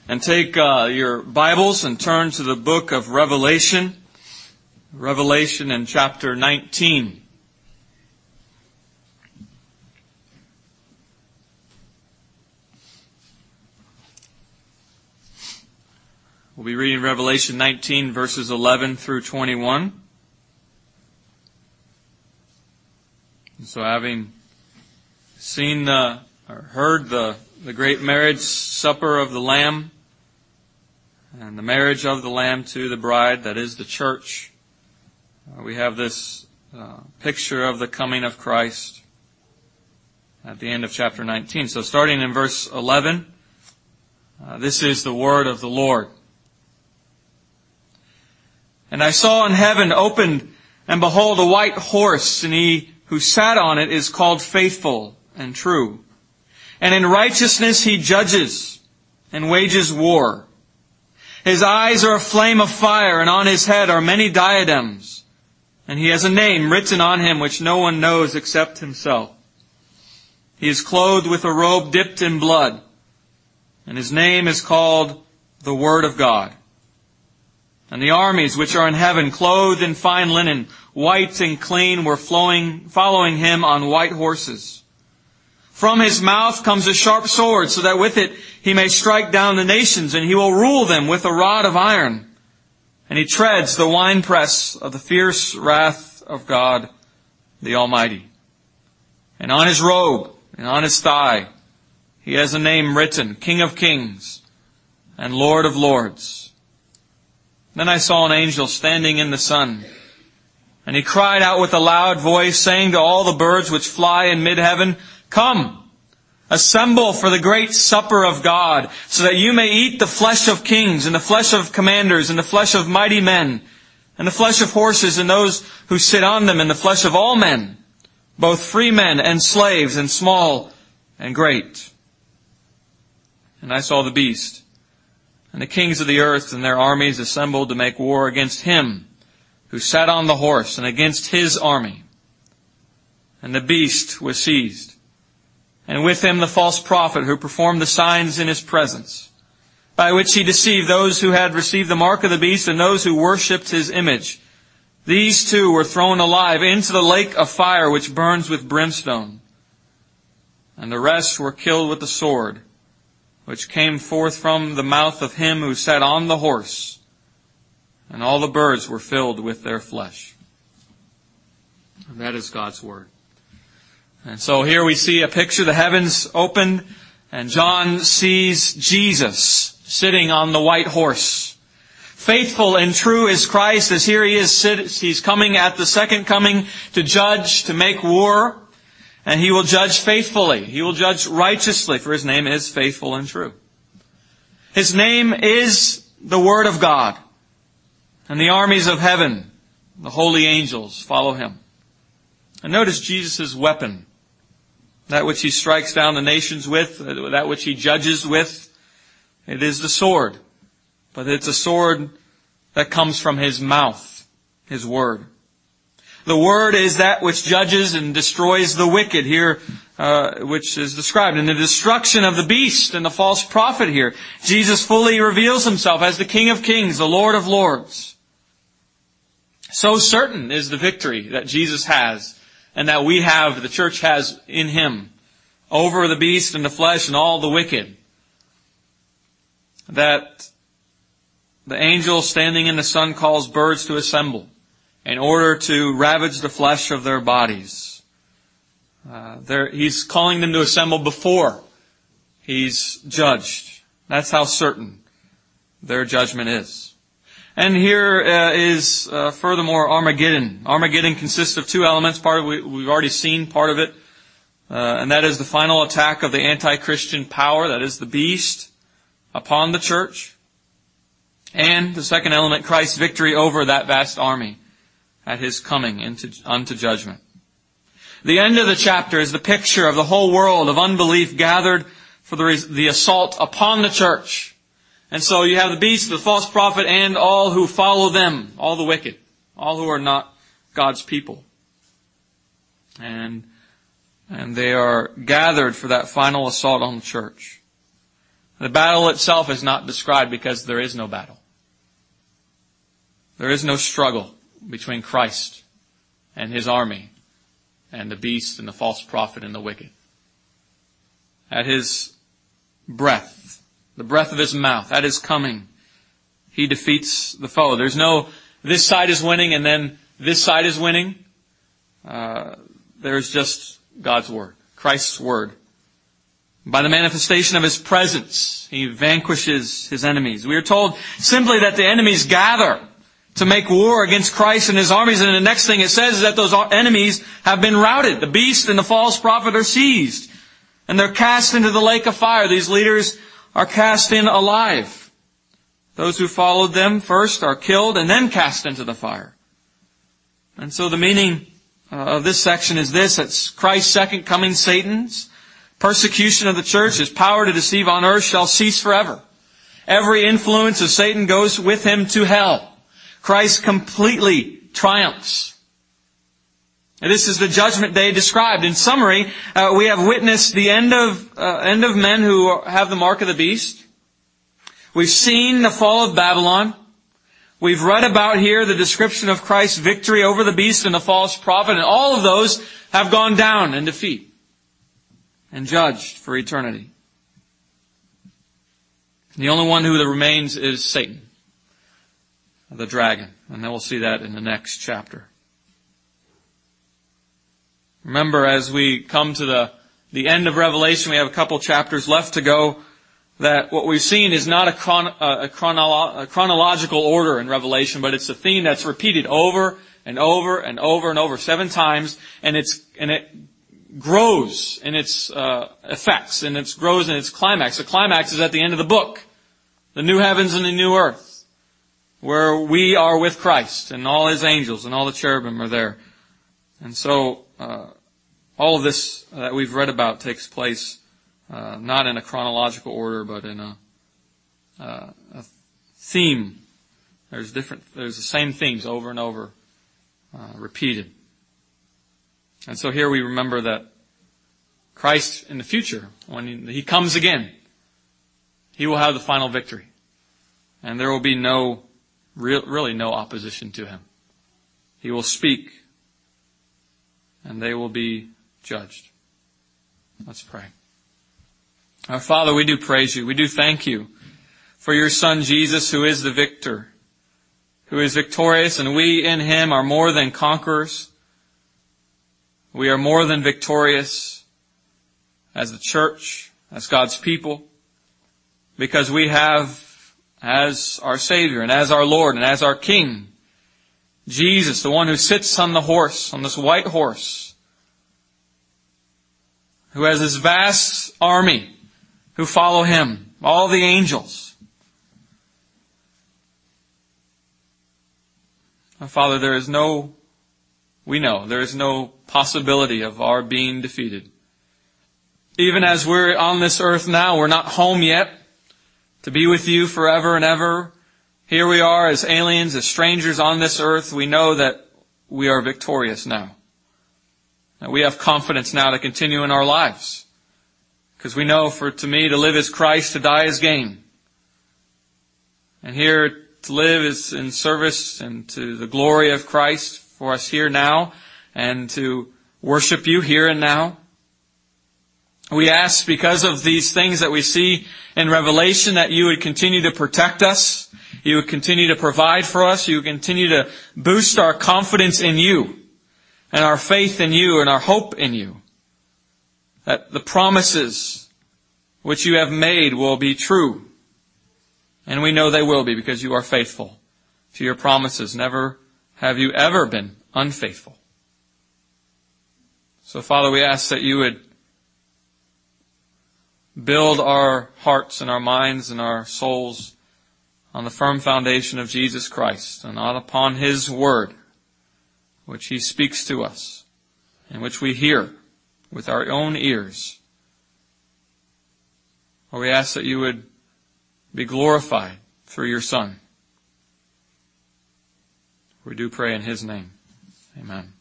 And take your Bibles and turn to the book of Revelation. Revelation in chapter 19. We'll be reading Revelation 19 verses 11 through 21. And so having seen or heard the great marriage supper of the Lamb, and the marriage of the Lamb to the bride, that is the church, we have this picture of the coming of Christ at the end of chapter 19. So starting in verse 11, this is the word of the Lord. And I saw in heaven opened, and behold, a white horse, and he who sat on it is called Faithful and True. And in righteousness he judges and wages war. His eyes are a flame of fire, and on his head are many diadems. And he has a name written on him which no one knows except himself. He is clothed with a robe dipped in blood, and his name is called the Word of God. And the armies which are in heaven, clothed in fine linen, white and clean, were following him on white horses. From his mouth comes a sharp sword, so that with it he may strike down the nations, and he will rule them with a rod of iron. And he treads the winepress of the fierce wrath of God the Almighty. And on his robe and on his thigh he has a name written, King of Kings and Lord of Lords. Then I saw an angel standing in the sun, and he cried out with a loud voice, saying to all the birds which fly in mid-heaven, Come, assemble for the great supper of God, so that you may eat the flesh of kings, and the flesh of commanders, and the flesh of mighty men, and the flesh of horses, and those who sit on them, and the flesh of all men, both free men and slaves, and small and great. And I saw the beast, and the kings of the earth and their armies assembled to make war against him who sat on the horse, and against his army. And the beast was seized, and with him the false prophet who performed the signs in his presence, by which he deceived those who had received the mark of the beast and those who worshipped his image. These two were thrown alive into the lake of fire which burns with brimstone. And the rest were killed with the sword, which came forth from the mouth of him who sat on the horse. And all the birds were filled with their flesh. And that is God's Word. And so here we see a picture, the heavens opened, and John sees Jesus sitting on the white horse. Faithful and true is Christ, as here he is, he's coming at the second coming to judge, to make war, and he will judge faithfully. He will judge righteously, for his name is faithful and true. His name is the Word of God, and the armies of heaven, the holy angels, follow him. And notice Jesus' weapon. That which he strikes down the nations with, that which he judges with, it is the sword. But it's a sword that comes from his mouth, his word. The word is that which judges and destroys the wicked here, which is described. In the destruction of the beast and the false prophet here, Jesus fully reveals himself as the King of Kings, the Lord of Lords. So certain is the victory that Jesus has, and that we have, the church has in him, over the beast and the flesh and all the wicked, that the angel standing in the sun calls birds to assemble in order to ravage the flesh of their bodies. He's calling them to assemble before he's judged. That's how certain their judgment is. And here is furthermore Armageddon. Armageddon consists of two elements. Part of it, we've already seen part of it. And that is the final attack of the anti-Christian power, that is the beast, upon the church. And the second element, Christ's victory over that vast army at his coming unto judgment. The end of the chapter is the picture of the whole world of unbelief gathered for the assault upon the church. And so you have the beast, the false prophet, and all who follow them, all the wicked, all who are not God's people. And they are gathered for that final assault on the church. The battle itself is not described because there is no battle. There is no struggle between Christ and His army and the beast and the false prophet and the wicked. At His breath, the breath of His mouth, at His coming, He defeats the foe. There's no, this side is winning and then this side is winning. There's just God's Word, Christ's Word. By the manifestation of His presence, He vanquishes His enemies. We are told simply that the enemies gather to make war against Christ and His armies. And the next thing it says is that those enemies have been routed. The beast and the false prophet are seized. And they're cast into the lake of fire. These leaders are cast in alive. Those who followed them first are killed and then cast into the fire. And so the meaning of this section is this: it's Christ's second coming. Satan's persecution of the church, his power to deceive on earth, shall cease forever. Every influence of Satan goes with him to hell. Christ completely triumphs. And this is the judgment day described. In summary, we have witnessed the end of men who have the mark of the beast. We've seen the fall of Babylon. We've read about here the description of Christ's victory over the beast and the false prophet, and all of those have gone down in defeat and judged for eternity. The only one who remains is Satan, the dragon. And then we'll see that in the next chapter. Remember, as we come to the end of Revelation, we have a couple chapters left to go, that what we've seen is not a chronological order in Revelation, but it's a theme that's repeated over and over and over and over 7 times, and it grows in its effects, and it grows in its climax. The climax is at the end of the book, the new heavens and the new earth, where we are with Christ, and all His angels and all the cherubim are there. And so all of this that we've read about takes place not in a chronological order, but in a theme. There's the same themes over and over repeated. And so here we remember that Christ in the future, when He comes again, He will have the final victory. And there will be really no opposition to Him. He will speak, and they will be judged. Let's pray. Our Father, we do praise You. We do thank You for Your Son Jesus, who is the victor, who is victorious, and we in Him are more than conquerors. We are more than victorious as the church, as God's people, because we have as our Savior and as our Lord and as our King, Jesus, the one who sits on the horse, on this white horse, who has this vast army who follow Him, all the angels. Our Father, there is no possibility of our being defeated. Even as we're on this earth now, we're not home yet to be with You forever and ever. Here we are as aliens, as strangers on this earth. We know that we are victorious now. That we have confidence now to continue in our lives. Because we know, to me, to live is Christ, to die is gain. And here, to live is in service and to the glory of Christ for us here now, and to worship You here and now. We ask, because of these things that we see in Revelation, that You would continue to protect us. You would continue to provide for us. You would continue to boost our confidence in You, and our faith in You, and our hope in You. That the promises which You have made will be true. And we know they will be, because You are faithful to Your promises. Never have You ever been unfaithful. So, Father, we ask that You would build our hearts and our minds and our souls on the firm foundation of Jesus Christ, and not upon His Word, which He speaks to us, and which we hear with our own ears. Lord, we ask that You would be glorified through Your Son. We do pray in His name. Amen.